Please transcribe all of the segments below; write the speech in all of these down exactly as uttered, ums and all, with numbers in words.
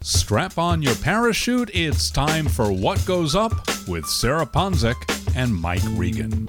Strap on your parachute, it's time for What Goes Up with Sarah Ponczek and Mike Regan.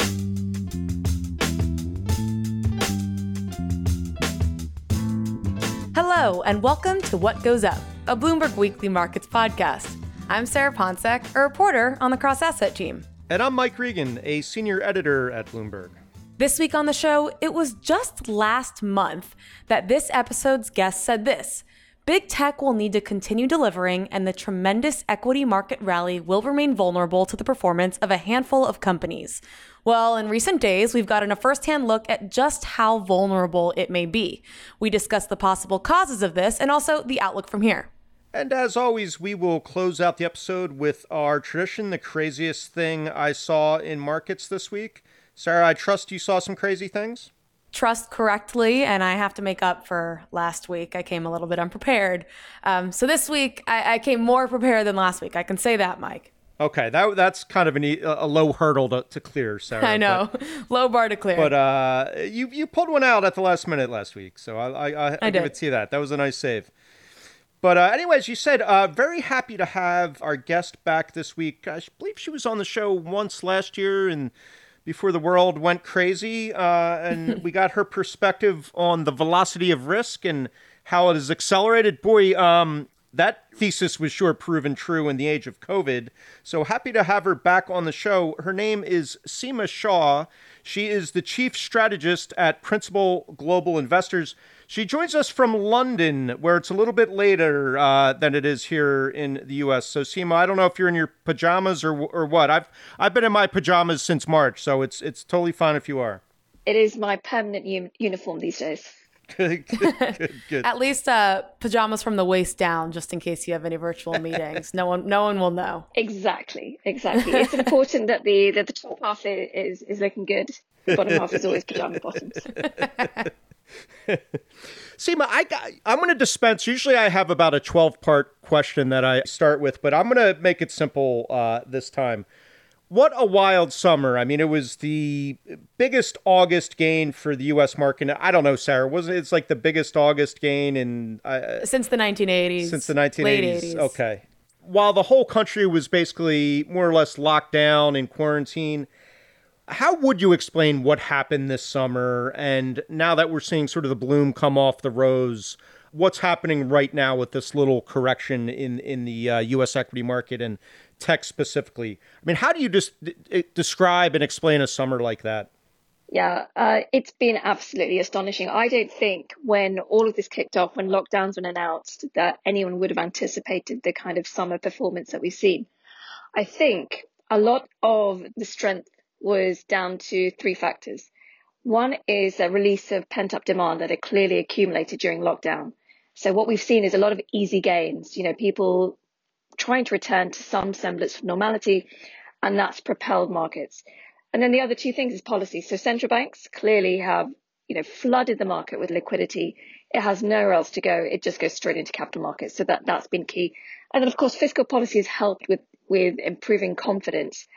Hello, and welcome to What Goes Up, a Bloomberg Weekly Markets podcast. I'm Sarah Ponczek, a reporter on the Cross Asset team. And I'm Mike Regan, a senior editor at Bloomberg. This week on the show, it was just last month that this episode's guest said this: Big tech will need to continue delivering, and the tremendous equity market rally will remain vulnerable to the performance of a handful of companies. Well, in recent days, we've gotten a firsthand look at just how vulnerable it may be. We discuss the possible causes of this and also the outlook from here. And as always, we will close out the episode with our tradition, the craziest thing I saw in markets this week. Sarah, I trust you saw some crazy things? Trust correctly, and I have to make up for last week. I came a little bit unprepared. Um, so this week, I, I came more prepared than last week. I can say that, Mike. Okay, that that's kind of an, a low hurdle to, to clear, Sarah. I know, but, low bar to clear. But uh, you you pulled one out at the last minute last week, so I I, I, I give did. it to you that. That was a nice save. But uh, anyways, you said, uh, very happy to have our guest back this week. I believe she was on the show once last year and before the world went crazy, uh, and we got her perspective on the velocity of risk and how it has accelerated. Boy, um, that thesis was sure proven true in the age of COVID. So happy to have her back on the show. Her name is Seema Shah. She is the chief strategist at Principal Global Investors. She joins us from London, where it's a little bit later uh, than it is here in the U S. So, Seema, I don't know if you're in your pajamas or or what. I've I've been in my pajamas since March, so it's it's totally fine if you are. It is my permanent u- uniform these days. Good, good, good, good. At least uh, pajamas from the waist down, just in case you have any virtual meetings. No one, no one will know. Exactly, exactly. It's important that the that the top half is is looking good. The bottom half is always pajama bottoms. Seema, I got, I'm going to dispense. Usually I have about a twelve-part question that I start with, but I'm going to make it simple uh, this time. What a wild summer. I mean, it was the biggest August gain for the U S market. I don't know, Sarah, was it? It's like the biggest August gain in... Uh, since the nineteen eighties. Since the nineteen eighties. Late eighties. Okay. While the whole country was basically more or less locked down in quarantine, how would you explain what happened this summer? And now that we're seeing sort of the bloom come off the rose, what's happening right now with this little correction in, in the uh, U S equity market and tech specifically? I mean, how do you just d- describe and explain a summer like that? Yeah, uh, it's been absolutely astonishing. I don't think when all of this kicked off, when lockdowns were announced, that anyone would have anticipated the kind of summer performance that we've seen. I think a lot of the strength was down to three factors. One is a release of pent-up demand that had clearly accumulated during lockdown. So what we've seen is a lot of easy gains, you know, people trying to return to some semblance of normality, and that's propelled markets. And then the other two things is policy. So central banks clearly have, you know, flooded the market with liquidity. It has nowhere else to go. It just goes straight into capital markets. So that, that's been key. And then, of course, fiscal policy has helped with, with improving confidence.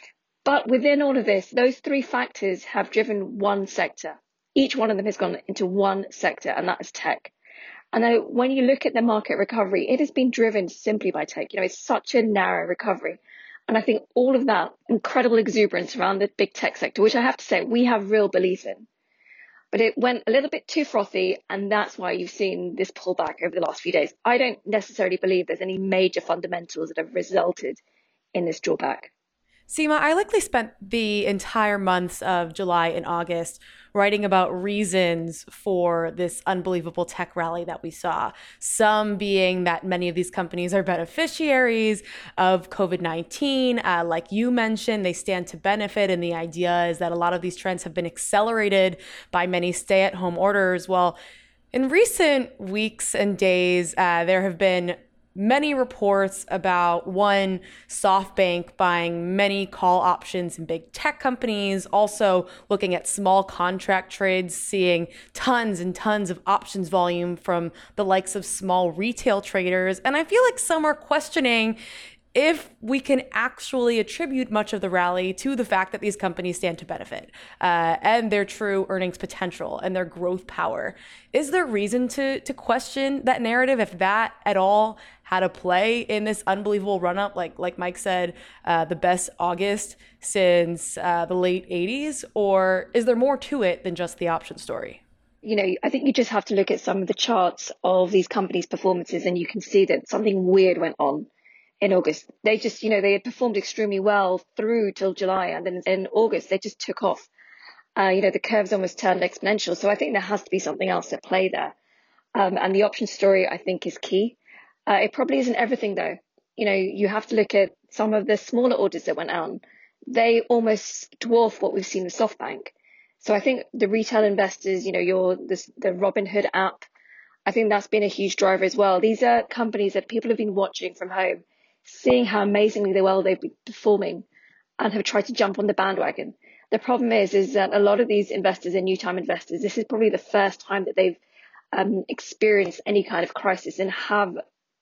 But within all of this, those three factors have driven one sector. Each one of them has gone into one sector, and that is tech. And then when you look at the market recovery, it has been driven simply by tech. You know, it's such a narrow recovery. And I think all of that incredible exuberance around the big tech sector, which I have to say we have real belief in, but it went a little bit too frothy, and that's why you've seen this pullback over the last few days. I don't necessarily believe there's any major fundamentals that have resulted in this drawback. Seema, I likely spent the entire months of July and August writing about reasons for this unbelievable tech rally that we saw. Some being that many of these companies are beneficiaries of COVID nineteen. Uh, like you mentioned, they stand to benefit. And the idea is that a lot of these trends have been accelerated by many stay-at-home orders. Well, in recent weeks and days, uh, there have been many reports about, one, SoftBank buying many call options in big tech companies, also looking at small contract trades, seeing tons and tons of options volume from the likes of small retail traders. And I feel like some are questioning, if we can actually attribute much of the rally to the fact that these companies stand to benefit uh, and their true earnings potential and their growth power. Is there reason to to question that narrative, if that at all had a play in this unbelievable run-up? Like like Mike said, uh, the best August since uh, the late eighties? Or is there more to it than just the option story? You know, I think you just have to look at some of the charts of these companies' performances and you can see that something weird went on in August. They just, you know, they had performed extremely well through till July, and then in August they just took off. Uh, you know, the curves almost turned exponential. So I think there has to be something else at play there. Um, and the option story, I think, is key. Uh, it probably isn't everything, though. You know, you have to look at some of the smaller orders that went out. They almost dwarf what we've seen with SoftBank. So I think the retail investors, you know, your this, the Robinhood app, I think that's been a huge driver as well. These are companies that people have been watching from home, seeing how amazingly well they've been performing, and have tried to jump on the bandwagon. The problem is, is that a lot of these investors are new time investors. This is probably the first time that they've um, experienced any kind of crisis and have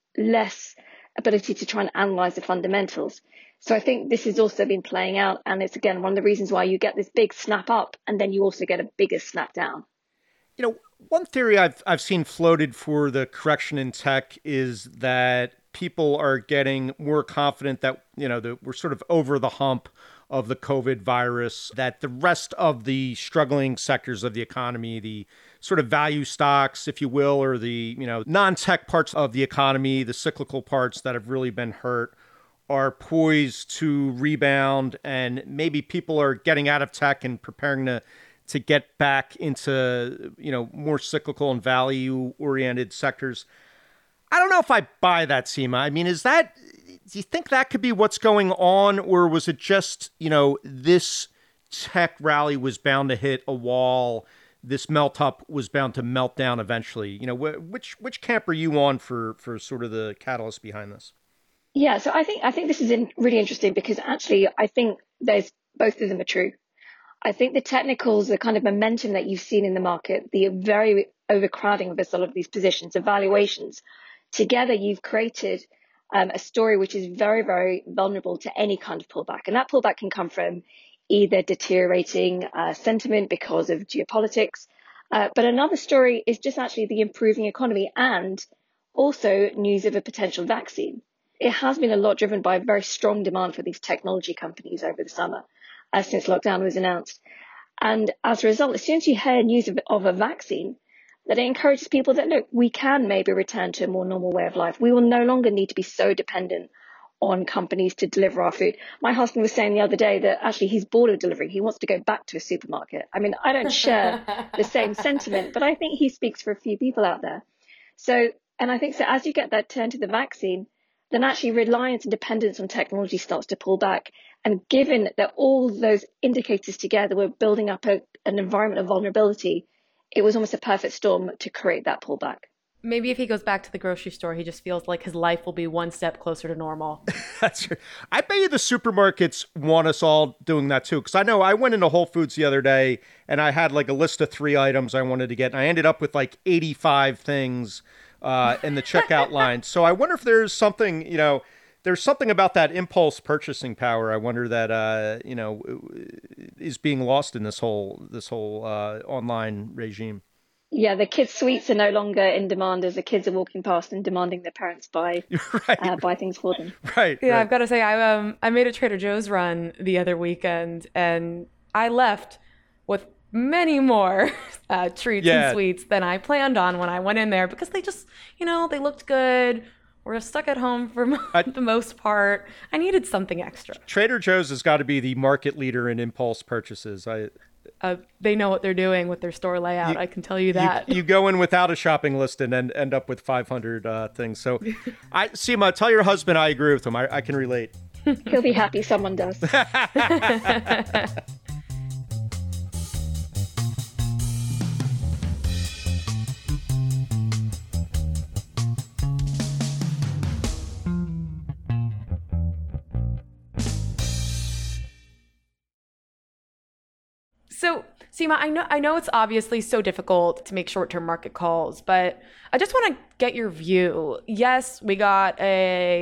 less ability to try and analyze the fundamentals. So I think this has also been playing out. And it's, again, one of the reasons why you get this big snap up and then you also get a bigger snap down. You know, one theory I've I've seen floated for the correction in tech is that people are getting more confident that, you know, that we're sort of over the hump of the COVID virus, that the rest of the struggling sectors of the economy, the sort of value stocks, if you will, or the, you know, non-tech parts of the economy, the cyclical parts that have really been hurt, are poised to rebound, and maybe people are getting out of tech and preparing to to get back into, you know, more cyclical and value-oriented sectors. I don't know if I buy that, Seema. I mean, is that, do you think that could be what's going on? Or was it just, you know, this tech rally was bound to hit a wall, this melt up was bound to melt down eventually? You know, wh- which which camp are you on for for sort of the catalyst behind this? Yeah, so I think I think this is in, really interesting because actually I think there's both of them are true. I think the technicals, the kind of momentum that you've seen in the market, the very overcrowding of a lot of these positions, the valuations, together you've created um, a story which is very, very vulnerable to any kind of pullback. And that pullback can come from either deteriorating uh, sentiment because of geopolitics, uh, but another story is just actually the improving economy and also news of a potential vaccine. It has been a lot driven by very strong demand for these technology companies over the summer, uh, since lockdown was announced. And as a result, as soon as you hear news of, of a vaccine, that it encourages people that, look, we can maybe return to a more normal way of life. We will no longer need to be so dependent on companies to deliver our food. My husband was saying the other day that actually he's bored of delivering. He wants to go back to a supermarket. I mean, I don't share the same sentiment, but I think he speaks for a few people out there. So, and I think so as you get that turn to the vaccine, then actually reliance and dependence on technology starts to pull back. And given that all those indicators together were building up a, an environment of vulnerability, it was almost a perfect storm to create that pullback. Maybe if he goes back to the grocery store, he just feels like his life will be one step closer to normal. That's true. I bet you the supermarkets want us all doing that too. Because I know I went into Whole Foods the other day and I had like a list of three items I wanted to get. And I ended up with like eighty-five things uh, in the checkout line. So I wonder if there's something, you know, there's something about that impulse purchasing power. I wonder that, uh, you know, is being lost in this whole this whole uh, online regime. Yeah, the kids' sweets are no longer in demand as the kids are walking past and demanding their parents buy right. uh, buy things for them. Right. Yeah, right. I've got to say, I um I made a Trader Joe's run the other weekend, and I left with many more uh, treats yeah. and sweets than I planned on when I went in there because they just, you know, they looked good. We're stuck at home for I, the most part. I needed something extra. Trader Joe's has got to be the market leader in impulse purchases. I. Uh, they know what they're doing with their store layout. You, I can tell you that. You, you go in without a shopping list and end, end up with five hundred uh, things. So, I Seema, tell your husband I agree with him. I, I can relate. He'll be happy someone does. So, Seema, I know I know it's obviously so difficult to make short-term market calls, but I just want to get your view. Yes, we got a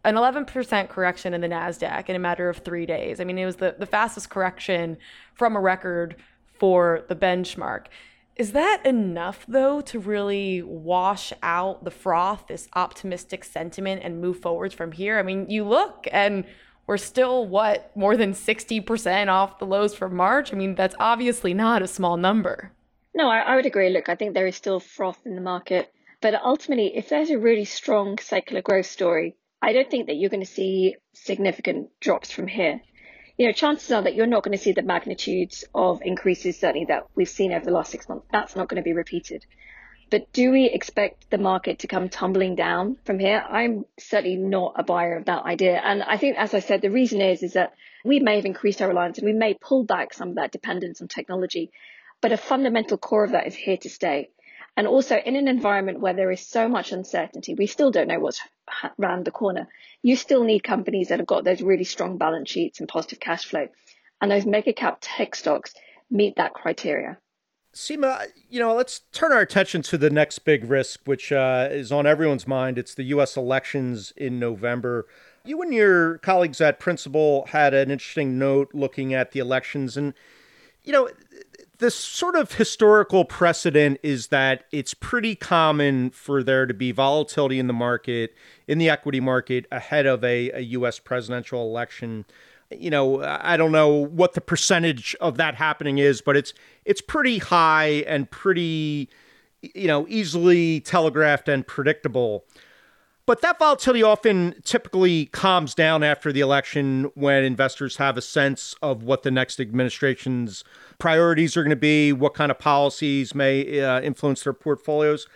an eleven percent correction in the NASDAQ in a matter of three days. I mean, it was the, the fastest correction from a record for the benchmark. Is that enough, though, to really wash out the froth, this optimistic sentiment, and move forwards from here? I mean, you look and we're still, what, more than sixty percent off the lows from March? I mean, that's obviously not a small number. No, I, I would agree. Look, I think there is still froth in the market. But ultimately, if there's a really strong secular growth story, I don't think that you're going to see significant drops from here. You know, chances are that you're not going to see the magnitudes of increases, certainly that we've seen over the last six months. That's not going to be repeated. But do we expect the market to come tumbling down from here? I'm certainly not a buyer of that idea. And I think, as I said, the reason is, is that we may have increased our reliance and we may pull back some of that dependence on technology. But a fundamental core of that is here to stay. And also in an environment where there is so much uncertainty, we still don't know what's around the corner. You still need companies that have got those really strong balance sheets and positive cash flow. And those mega cap tech stocks meet that criteria. Seema, you know, let's turn our attention to the next big risk, which uh, is on everyone's mind. It's the U S elections in November. You and your colleagues at Principal had an interesting note looking at the elections. And, you know, the sort of historical precedent is that it's pretty common for there to be volatility in the market, in the equity market, ahead of a, a U S presidential election. You know, I don't know what the percentage of that happening is, but it's it's pretty high and pretty, you know, easily telegraphed and predictable. But that volatility often typically calms down after the election when investors have a sense of what the next administration's priorities are going to be, what kind of policies may uh, influence their portfolios.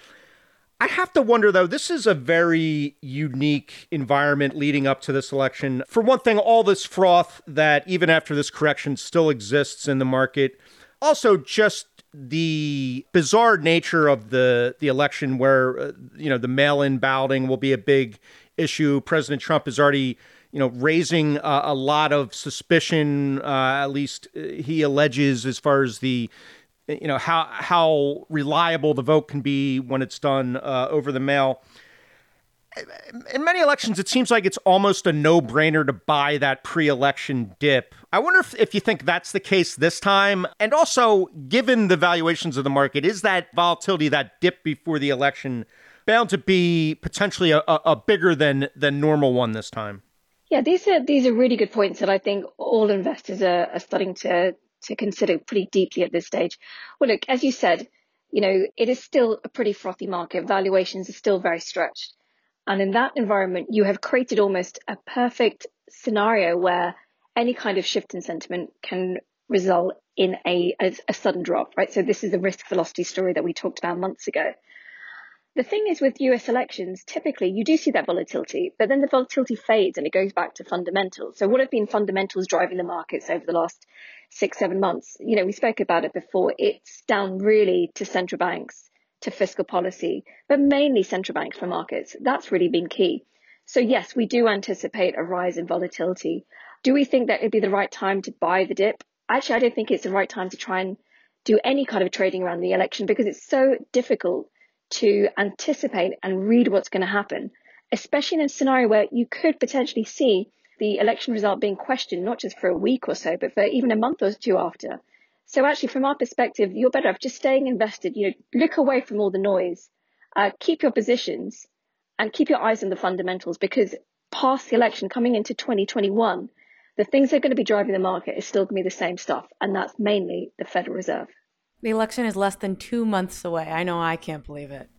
I have to wonder, though, this is a very unique environment leading up to this election. For one thing, all this froth that even after this correction still exists in the market. Also, just the bizarre nature of the, the election where, uh, you know, the mail-in balloting will be a big issue. President Trump is already, you know, raising uh, a lot of suspicion, uh, at least he alleges, as far as the, you know, how how reliable the vote can be when it's done uh, over the mail. In many elections, it seems like it's almost a no-brainer to buy that pre-election dip. I wonder if, if you think that's the case this time. And also, given the valuations of the market, is that volatility, that dip before the election, bound to be potentially a, a, a bigger than than normal one this time? Yeah, these are these are really good points that I think all investors are, are starting to to consider pretty deeply at this stage. Well, look, as you said, you know, it is still a pretty frothy market. Valuations are still very stretched. And in that environment, you have created almost a perfect scenario where any kind of shift in sentiment can result in a, a, a sudden drop, right? So this is the risk velocity story that we talked about months ago. The thing is, with U S elections, typically you do see that volatility, but then the volatility fades and it goes back to fundamentals. So what have been fundamentals driving the markets over the last six, seven months? You know, we spoke about it before. It's down really to central banks, to fiscal policy, but mainly central banks for markets. That's really been key. So yes, we do anticipate a rise in volatility. Do we think that it'd be the right time to buy the dip? Actually, I don't think it's the right time to try and do any kind of trading around the election because it's so difficult to anticipate and read what's going to happen, especially in a scenario where you could potentially see the election result being questioned, not just for a week or so, but for even a month or two after. So actually, from our perspective, you're better off just staying invested. You know, look away from all the noise, uh, keep your positions, and keep your eyes on the fundamentals. Because past the election, coming into twenty twenty-one, the things that are going to be driving the market is still going to be the same stuff, and that's mainly the Federal Reserve. The election is less than two months away. I know I can't believe it.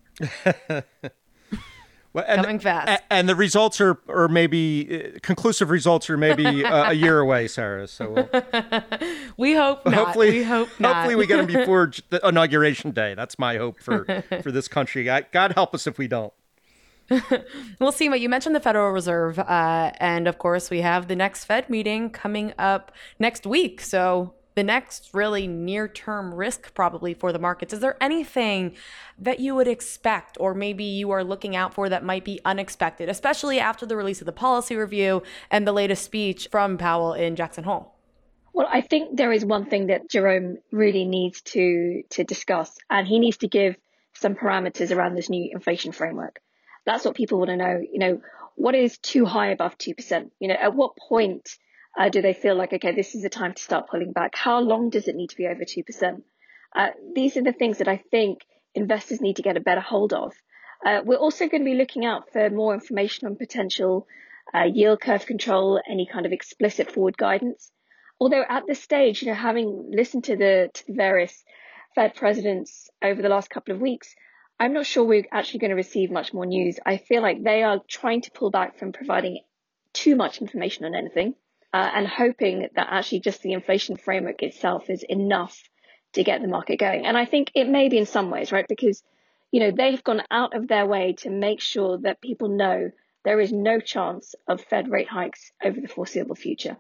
Well, and, Coming fast. And the results are, or maybe uh, conclusive results are maybe uh, a year away, Sarah. So we'll, we hope not. Hopefully, we hope not. Hopefully we get them before the inauguration day. That's my hope for, for this country. God help us if we don't. We'll see. What you mentioned, the Federal Reserve. Uh, and of course, we have the next Fed meeting coming up next week. So the next really near-term risk probably for the markets. Is there anything that you would expect or maybe you are looking out for that might be unexpected, especially after the release of the policy review and the latest speech from Powell in Jackson Hole? Well, I think there is one thing that Jerome really needs to, to discuss, and he needs to give some parameters around this new inflation framework. That's what people want to know. You know, what is too high above two percent? You know, at what point uh, do they feel like, okay, this is the time to start pulling back? How long does it need to be over two percent? Uh, these are the things that I think investors need to get a better hold of. Uh, we're also going to be looking out for more information on potential uh, yield curve control, any kind of explicit forward guidance. Although at this stage, you know, having listened to the, to the various Fed presidents over the last couple of weeks, I'm not sure we're actually going to receive much more news. I feel like they are trying to pull back from providing too much information on anything uh, and hoping that actually just the inflation framework itself is enough to get the market going. And I think it may be in some ways, right? Because, you know, they've gone out of their way to make sure that people know there is no chance of Fed rate hikes over the foreseeable future.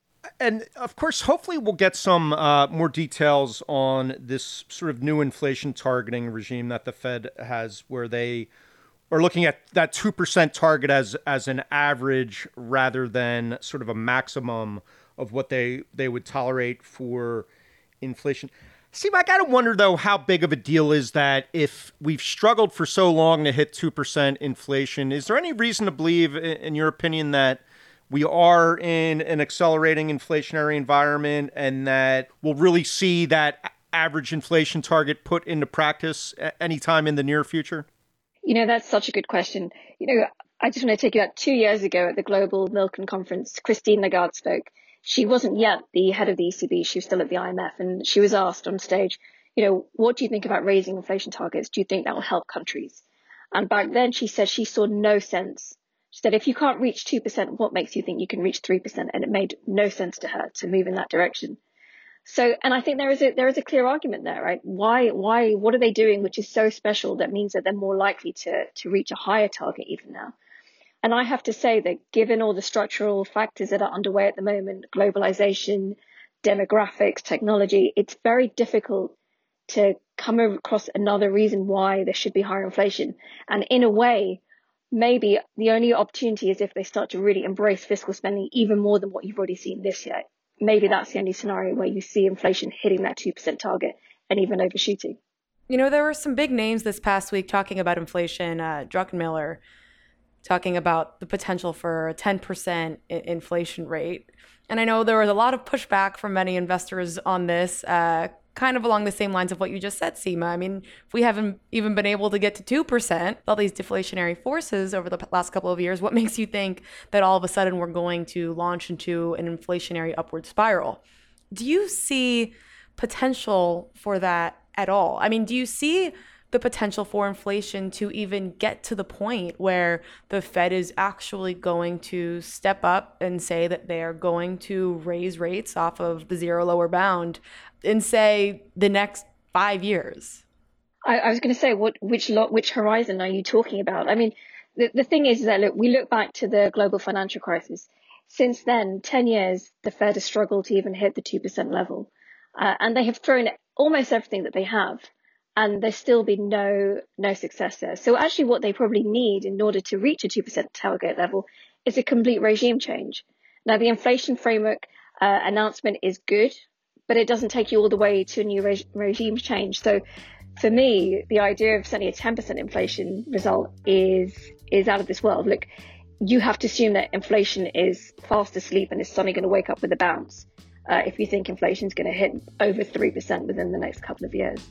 And of course, hopefully we'll get some uh, more details on this sort of new inflation targeting regime that the Fed has, where they are looking at that two percent target as as an average rather than sort of a maximum of what they, they would tolerate for inflation. See, I got to wonder, though, how big of a deal is that if we've struggled for so long to hit two percent inflation? Is there any reason to believe, in your opinion, that we are in an accelerating inflationary environment and that we'll really see that average inflation target put into practice anytime in the near future? You know, that's such a good question. You know, I just want to take you back two years ago at the Global Milken Conference. Christine Lagarde spoke. She wasn't yet the head of the E C B. She was still at the I M F. And she was asked on stage, you know, what do you think about raising inflation targets? Do you think that will help countries? And back then she said she saw no sense. She said, if you can't reach two percent, what makes you think you can reach three percent? And it made no sense to her to move in that direction. So, and I think there is a, there is a clear argument there, right? Why, why, what are they doing which is so special that means that they're more likely to, to reach a higher target even now? And I have to say that given all the structural factors that are underway at the moment, globalization, demographics, technology, it's very difficult to come across another reason why there should be higher inflation. And in a way, maybe the only opportunity is if they start to really embrace fiscal spending even more than what you've already seen this year. Maybe that's the only scenario where you see inflation hitting that two percent target and even overshooting. You know, there were some big names this past week talking about inflation. Uh, Druckenmiller talking about the potential for a ten percent inflation rate. And I know there was a lot of pushback from many investors on this, uh, kind of along the same lines of what you just said, Seema. I mean, if we haven't even been able to get to two percent, all these deflationary forces over the last couple of years, what makes you think that all of a sudden we're going to launch into an inflationary upward spiral? Do you see potential for that at all? I mean, do you see the potential for inflation to even get to the point where the Fed is actually going to step up and say that they are going to raise rates off of the zero lower bound in, say, the next five years? I, I was going to say, what, which lot, which horizon are you talking about? I mean, the, the thing is that, look, we look back to the global financial crisis. Since then, ten years, the Fed has struggled to even hit the two percent level. Uh, and they have thrown almost everything that they have. And there's still been no no success there. So actually what they probably need in order to reach a two percent target level is a complete regime change. Now, the inflation framework uh, announcement is good, but it doesn't take you all the way to a new re- regime change. So for me, the idea of sending a ten percent inflation result is is out of this world. Look, you have to assume that inflation is fast asleep and is suddenly going to wake up with a bounce uh, if you think inflation is going to hit over three percent within the next couple of years.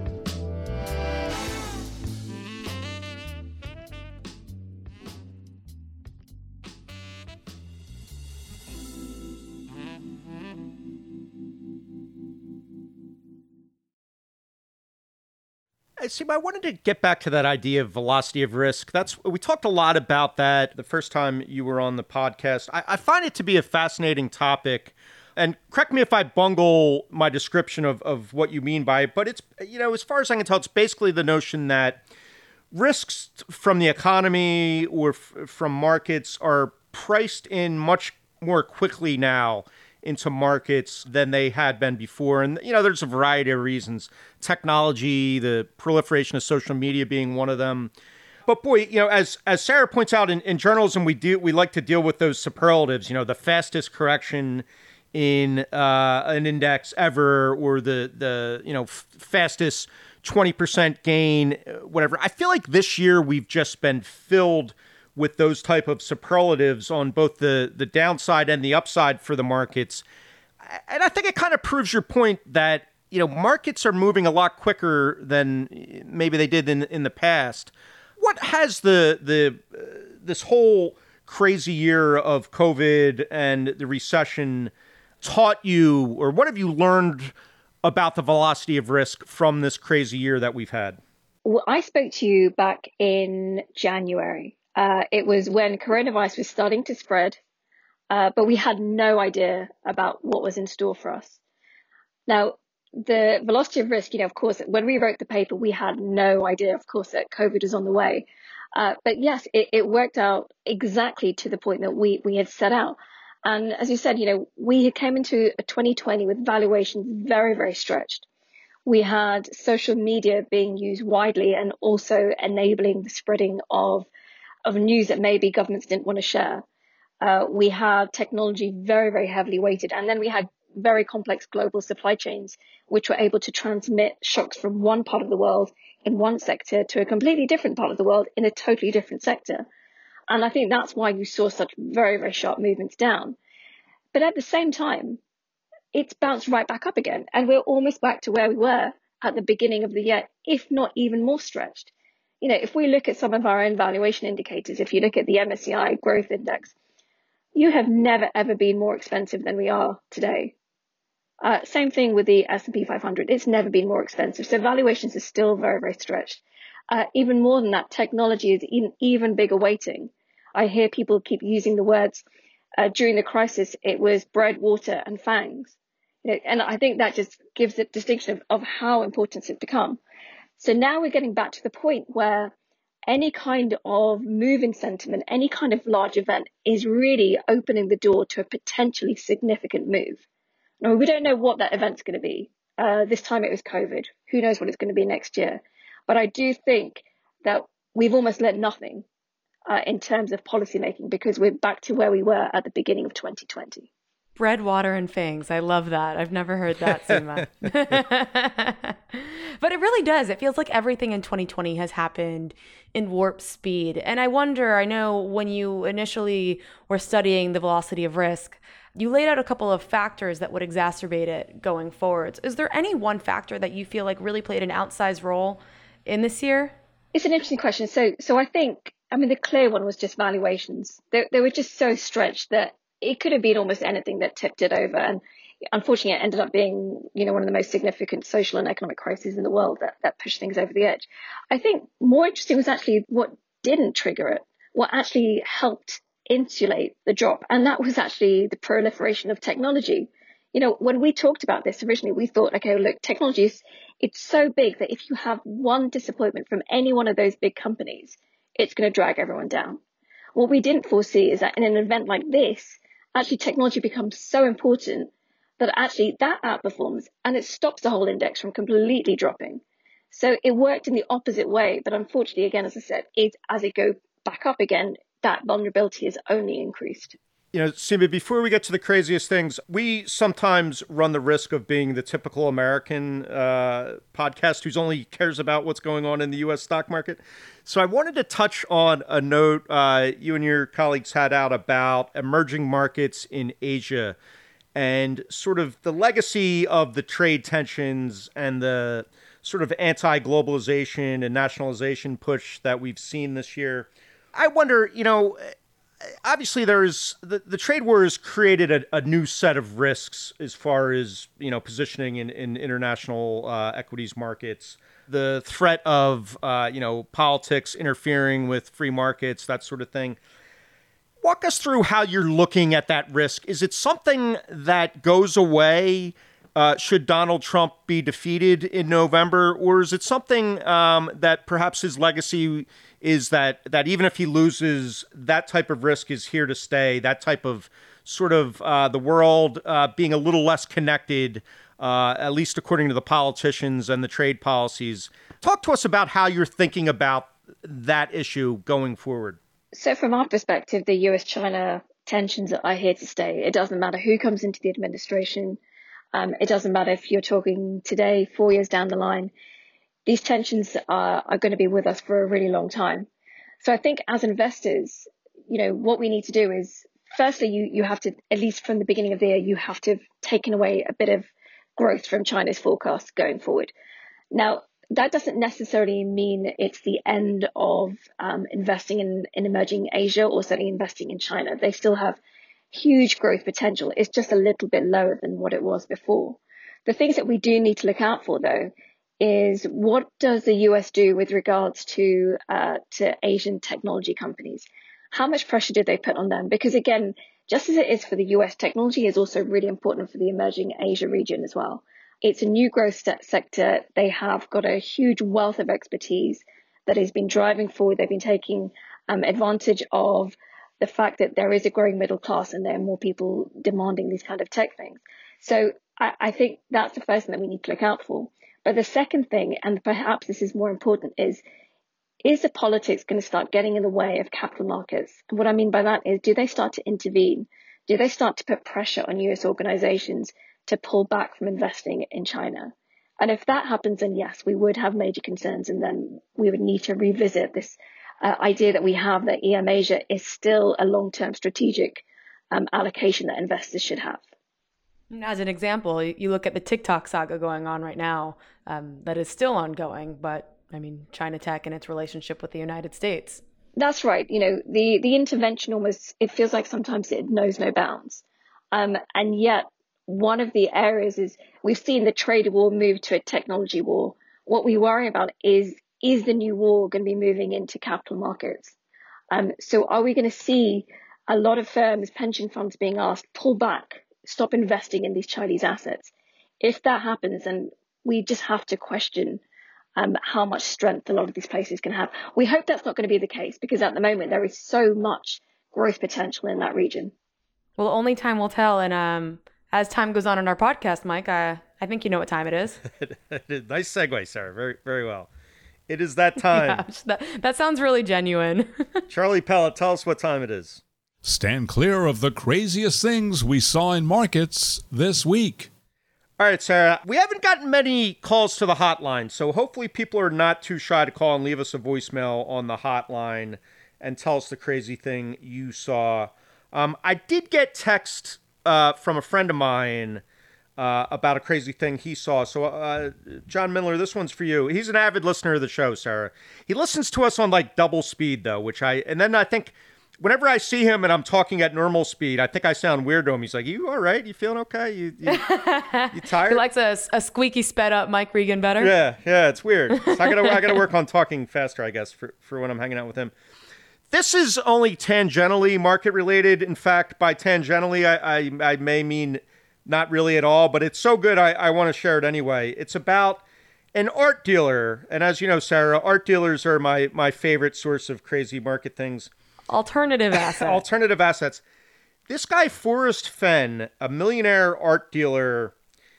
See, I wanted to get back to that idea of velocity of risk. That's we talked a lot about that the first time you were on the podcast. I, I find it to be a fascinating topic. And correct me if I bungle my description of, of what you mean by it, but it's, you know, as far as I can tell, it's basically the notion that risks from the economy or f- from markets are priced in much more quickly now into markets than they had been before. And, you know, there's a variety of reasons. Technology, the proliferation of social media being one of them. But boy, you know, as as Sarah points out in, in journalism, we do we like to deal with those superlatives, you know, the fastest correction in uh, an index ever, or the, the you know, f- fastest twenty percent gain, whatever. I feel like this year we've just been filled with those type of superlatives on both the, the downside and the upside for the markets. And I think it kind of proves your point that, you know, markets are moving a lot quicker than maybe they did in in the past. What has the the uh, this whole crazy year of COVID and the recession taught you, or what have you learned about the velocity of risk from this crazy year that we've had? Well, I spoke to you back in January. Uh, it was when coronavirus was starting to spread, uh, but we had no idea about what was in store for us. Now, the velocity of risk, you know, of course, when we wrote the paper, we had no idea, of course, that COVID was on the way. Uh, but yes, it, it worked out exactly to the point that we, we had set out. And as you said, you know, we came into twenty twenty with valuations very, very stretched. We had social media being used widely and also enabling the spreading of, of news that maybe governments didn't want to share. Uh, we had technology very, very heavily weighted. And then we had very complex global supply chains, which were able to transmit shocks from one part of the world in one sector to a completely different part of the world in a totally different sector. And I think that's why you saw such very, very sharp movements down. But at the same time, it's bounced right back up again. And we're almost back to where we were at the beginning of the year, if not even more stretched. You know, if we look at some of our own valuation indicators, if you look at the M S C I growth index, you have never, ever been more expensive than we are today. Uh, same thing with the S and P five hundred. It's never been more expensive. So valuations are still very, very stretched. Uh, even more than that, technology is in even bigger weighting. I hear people keep using the words, uh, during the crisis, it was bread, water, and fangs. You know, and I think that just gives a distinction of, of how important it's become. So now we're getting back to the point where any kind of move in sentiment, any kind of large event is really opening the door to a potentially significant move. Now, we don't know what that event's going to be. Uh, this time it was COVID. Who knows what it's going to be next year? But I do think that we've almost learned nothing uh, in terms of policymaking because we're back to where we were at the beginning of twenty twenty. Bread, water, and fangs. I love that. I've never heard that, Seema. But it really does. It feels like everything in twenty twenty has happened in warp speed. And I wonder, I know when you initially were studying the velocity of risk, you laid out a couple of factors that would exacerbate it going forwards. Is there any one factor that you feel like really played an outsized role in this year? It's an interesting question. So, so I think, I mean, the clear one was just valuations. They, they were just so stretched that it could have been almost anything that tipped it over. And unfortunately, it ended up being, you know, one of the most significant social and economic crises in the world that, that pushed things over the edge. I think more interesting was actually what didn't trigger it, what actually helped insulate the drop. And that was actually the proliferation of technology. You know, when we talked about this originally, we thought, okay, well, look, technology is, it's so big that if you have one disappointment from any one of those big companies, it's going to drag everyone down. What we didn't foresee is that in an event like this, actually technology becomes so important that actually that outperforms and it stops the whole index from completely dropping. So it worked in the opposite way. But unfortunately, again, as I said, it, as it goes back up again, that vulnerability is only increased. You know, Seema, before we get to the craziest things, we sometimes run the risk of being the typical American uh, podcast who's only cares about what's going on in the U S stock market. So I wanted to touch on a note uh, you and your colleagues had out about emerging markets in Asia and sort of the legacy of the trade tensions and the sort of anti-globalization and nationalization push that we've seen this year. I wonder, you know, obviously there's the, the trade war has created a, a new set of risks as far as, you know, positioning in, in international uh, equities markets, the threat of, uh, you know, politics interfering with free markets, that sort of thing. Walk us through how you're looking at that risk. Is it something that goes away uh, should Donald Trump be defeated in November? Or is it something um, that perhaps his legacy is that that even if he loses, that type of risk is here to stay, that type of sort of uh, the world uh, being a little less connected, uh, at least according to the politicians and the trade policies. Talk to us about how you're thinking about that issue going forward. So from our perspective, the U S China tensions are here to stay. It doesn't matter who comes into the administration. Um, it doesn't matter if you're talking today, four years down the line. These tensions are, are going to be with us for a really long time. So I think as investors, you know, what we need to do is, firstly, you, you have to, at least from the beginning of the year, you have to have taken away a bit of growth from China's forecast going forward. Now, that doesn't necessarily mean it's the end of um, investing in, in emerging Asia or certainly investing in China. They still have huge growth potential. It's just a little bit lower than what it was before. The things that we do need to look out for, though, is what does the U S do with regards to uh, to Asian technology companies? How much pressure did they put on them? Because again, just as it is for the U S, technology is also really important for the emerging Asia region as well. It's a new growth sector. They have got a huge wealth of expertise that has been driving forward. They've been taking um, advantage of the fact that there is a growing middle class and there are more people demanding these kind of tech things. So I, I think that's the first thing that we need to look out for. But the second thing, and perhaps this is more important, is is the politics going to start getting in the way of capital markets? And what I mean by that is, do they start to intervene? Do they start to put pressure on U S organizations to pull back from investing in China? And if that happens, then yes, we would have major concerns. And then we would need to revisit this uh, idea that we have that E M Asia is still a long-term strategic um, allocation that investors should have. As an example, you look at the TikTok saga going on right now, um, that is still ongoing, but I mean, China Tech and its relationship with the United States. That's right. You know, the, the intervention almost, it feels like sometimes it knows no bounds. Um, and yet, one of the areas is we've seen the trade war move to a technology war. What we worry about is, is the new war going to be moving into capital markets? Um, so are we going to see a lot of firms, pension funds being asked, pull back, stop investing in these Chinese assets? If that happens, then we just have to question um, how much strength a lot of these places can have. We hope that's not going to be the case, because at the moment there is so much growth potential in that region. Well, only time will tell. And um, as time goes on in our podcast, Mike, I, I think you know what time it is. Nice segue, Sarah. Very, very well. It is that time. Yeah, that, that sounds really genuine. Charlie Pellet, tell us what time it is. Stand clear of the craziest things we saw in markets this week. All right, Sarah, we haven't gotten many calls to the hotline, so hopefully people are not too shy to call and leave us a voicemail on the hotline and tell us the crazy thing you saw. Um, I did get text uh, from a friend of mine uh, about a crazy thing he saw. So, uh, John Miller, this one's for you. He's an avid listener of the show, Sarah. He listens to us on like double speed, though, which I, and then I think whenever I see him and I'm talking at normal speed, I think I sound weird to him. He's like, you all right? You feeling okay? You, you, you tired? He likes a, a squeaky sped up Mike Regan better. Yeah, yeah, it's weird. So I gotta, I gotta work on talking faster, I guess, for, for when I'm hanging out with him. This is only tangentially market related. In fact, by tangentially, I, I, I may mean not really at all, but it's so good I, I want to share it anyway. It's about an art dealer. And as you know, Sarah, art dealers are my, my favorite source of crazy market things. Alternative assets. Alternative assets. This guy, Forrest Fenn, a millionaire art dealer,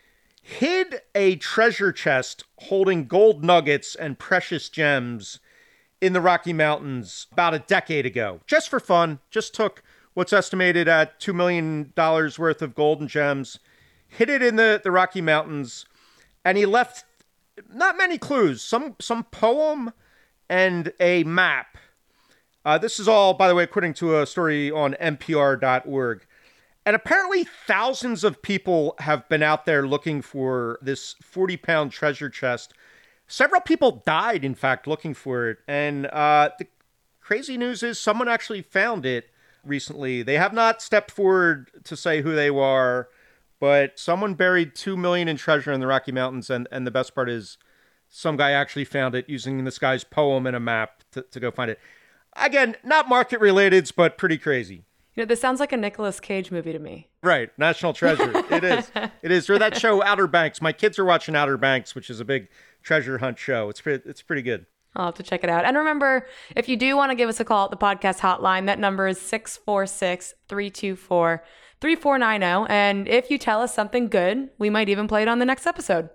hid a treasure chest holding gold nuggets and precious gems in the Rocky Mountains about a decade ago. Just for fun. Just took what's estimated at two million dollars worth of gold and gems, hid it in the, the Rocky Mountains, and he left not many clues. Some, some poem and a map. Uh, this is all, by the way, according to a story on N P R dot org. And apparently thousands of people have been out there looking for this forty-pound treasure chest. Several people died, in fact, looking for it. And uh, the crazy news is someone actually found it recently. They have not stepped forward to say who they were, but someone buried two million dollars in treasure in the Rocky Mountains. And, and the best part is some guy actually found it using this guy's poem and a map to, to go find it. Again, not market related, but pretty crazy. You know, this sounds like a Nicolas Cage movie to me. Right. National Treasure. It is. It is. Or that show, Outer Banks. My kids are watching Outer Banks, which is a big treasure hunt show. It's pretty, it's pretty good. I'll have to check it out. And remember, if you do want to give us a call at the podcast hotline, that number is six four six, three two four, three four nine zero. And if you tell us something good, we might even play it on the next episode.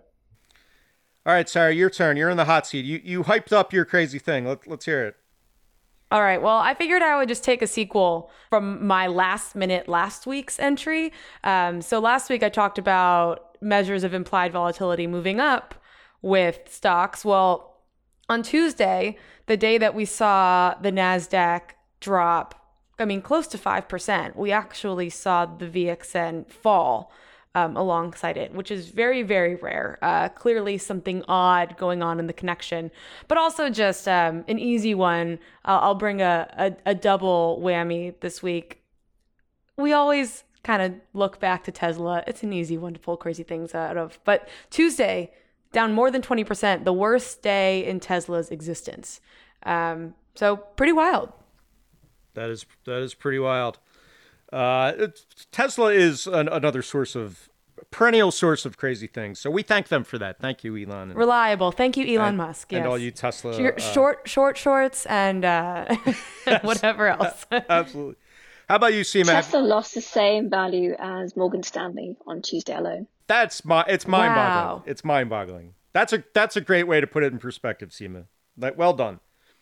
All right, Sarah, your turn. You're in the hot seat. You you hyped up your crazy thing. Let, let's hear it. All right. Well, I figured I would just take a sequel from my last minute last week's entry. Um, so last week I talked about measures of implied volatility moving up with stocks. Well, On Tuesday, the day that we saw the NASDAQ drop, I mean, close to five percent, we actually saw the V X N fall um, alongside it, which is very, very rare. Uh, clearly something odd going on in the connection, but also just um, an easy one. Uh, I'll bring a, a, a double whammy this week. We always kind of look back to Tesla. It's an easy one to pull crazy things out of. But Tuesday, down more than twenty percent, the worst day in Tesla's existence. Um, so pretty wild. That is that is pretty wild. Uh, it, Tesla is an, another source of perennial source of crazy things. So we thank them for that. Thank you, Elon. And, Reliable. Thank you, Elon and, Musk. Yes. And all you Tesla. Short, uh, short, short shorts and uh, whatever else. Absolutely. How about you, Seema? Tesla lost the same value as Morgan Stanley on Tuesday alone. That's my. It's mind-boggling. Wow. It's mind-boggling. That's a that's a great way to put it in perspective, Seema. Like, well done.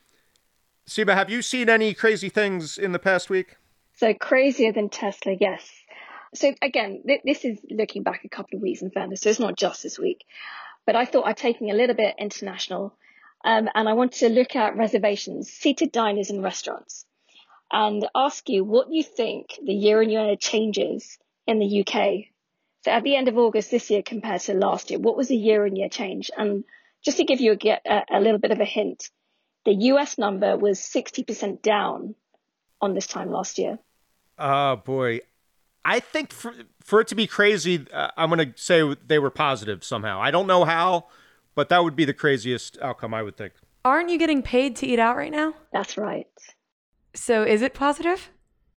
Seema, have you seen any crazy things in the past week? So crazier than Tesla, yes. So again, th- this is looking back a couple of weeks in fairness, so it's not just this week. But I thought I'd taking a little bit international, um, and I wanted to look at reservations, seated diners and restaurants, and ask you what you think the year-on-year changes in the U K. So at the end of August this year compared to last year, what was the year-on-year change? And just to give you a, a, a little bit of a hint, the U S number was sixty percent down on this time last year. Oh, boy. I think for, for it to be crazy, uh, I'm going to say they were positive somehow. I don't know how, but that would be the craziest outcome, I would think. Aren't you getting paid to eat out right now? That's right. So is it positive?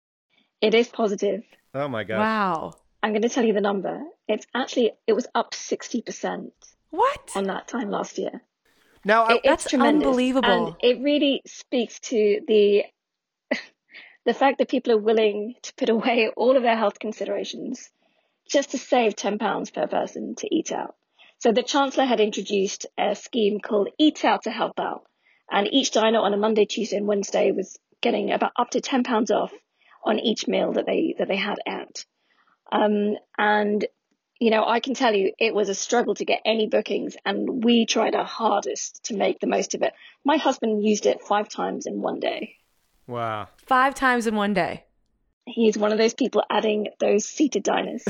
It is positive. Oh, my gosh. Wow. I'm going to tell you the number. It's actually, it was up sixty percent What? on that time last year. Now, I, It- That's it's tremendous. unbelievable. And it really speaks to the the fact that people are willing to put away all of their health considerations just to save ten pounds per person to eat out. So the Chancellor had introduced a scheme called Eat Out to Help Out. And each diner on a Monday, Tuesday and Wednesday was getting about up to ten pounds off on each meal that they that they had out. Um, and, you know, I can tell you it was a struggle to get any bookings, and we tried our hardest to make the most of it. My husband used it five times in one day. wow. Five times in one day. He's one of those people adding those seated diners.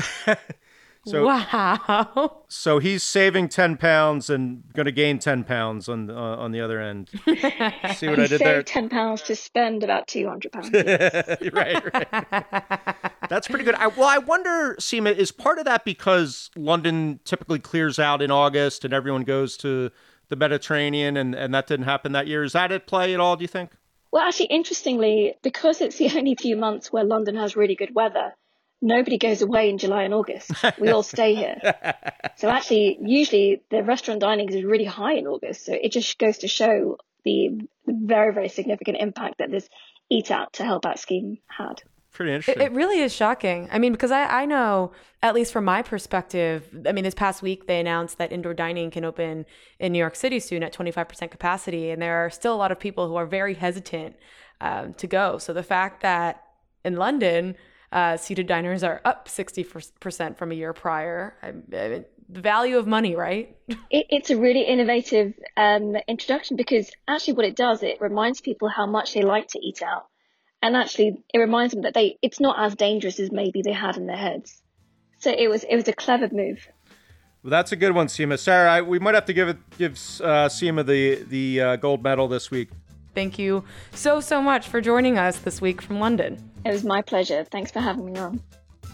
So, wow. so he's saving ten pounds and going to gain ten pounds on uh, on the other end. See what He I saved did there? ten pounds to spend about two hundred pounds. right, right. That's pretty good. I, well, I wonder, Seema, is part of that because London typically clears out in August and everyone goes to the Mediterranean, and, and that didn't happen that year? Is that at play at all, do you think? Well, actually, interestingly, because it's the only few months where London has really good weather, nobody goes away in July and August. We all stay here. So actually, usually the restaurant dining is really high in August. So it just goes to show the very, very significant impact that this Eat Out to Help Out scheme had. Pretty It, interesting. it really is shocking. I mean, because I, I know, at least from my perspective, I mean, this past week they announced that indoor dining can open in New York City soon at twenty-five percent capacity. And there are still a lot of people who are very hesitant um, to go. So the fact that in London, uh, seated diners are up sixty percent from a year prior, I, I mean, the value of money, right? It, it's a really innovative um, introduction, because actually what it does, it reminds people how much they like to eat out. And actually, it reminds them that they it's not as dangerous as maybe they had in their heads. So it was it was a clever move. Well, that's a good one, Seema. Sarah, I, we might have to give it give uh, Seema the the uh, gold medal this week. Thank you so, so much for joining us this week from London. It was my pleasure. Thanks for having me on.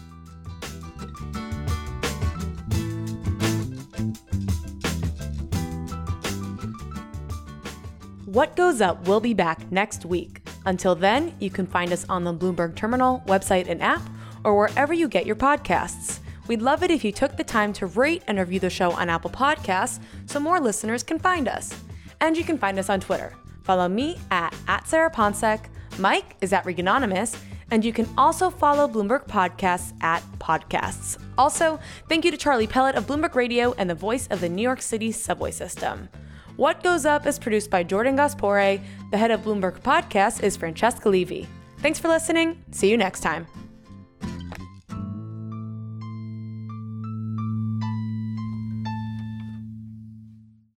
What Goes Up will be back next week. Until then, you can find us on the Bloomberg Terminal, website, and app, or wherever you get your podcasts. We'd love it if you took the time to rate and review the show on Apple Podcasts so more listeners can find us. And you can find us on Twitter. Follow me at, at Sarah Ponsek, Mike is at Reganonymous, and you can also follow Bloomberg Podcasts at Podcasts. Also, thank you to Charlie Pellet of Bloomberg Radio and the voice of the New York City subway system. What Goes Up is produced by Jordan Gaspore. The head of Bloomberg Podcasts is Francesca Levy. Thanks for listening. See you next time.